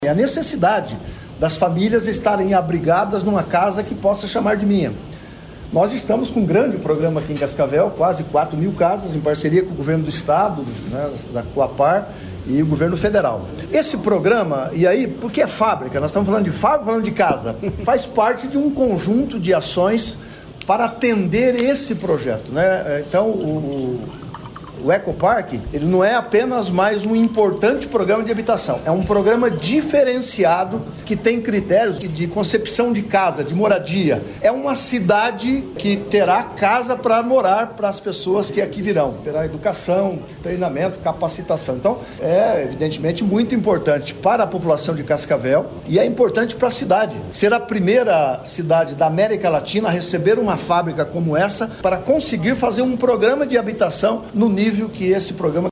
É a necessidade das famílias estarem abrigadas numa casa que possa chamar de minha. Nós estamos com um grande programa aqui em Cascavel, quase 4.000 casas, em parceria com o governo do estado, da Coapar e o governo federal. Esse programa, e aí, porque é fábrica, nós estamos falando de fábrica, falando de casa, faz parte de um conjunto de ações para atender esse projeto, né? Então, o Ecopark, ele não é apenas mais um importante programa de habitação, é um programa diferenciado que tem critérios de concepção de casa, de moradia. É uma cidade que terá casa para morar para as pessoas que aqui virão, terá educação, treinamento, capacitação. Então, é evidentemente muito importante para a população de Cascavel e é importante para a cidade. Ser a primeira cidade da América Latina a receber uma fábrica como essa para conseguir fazer um programa de habitação no nível que esse programa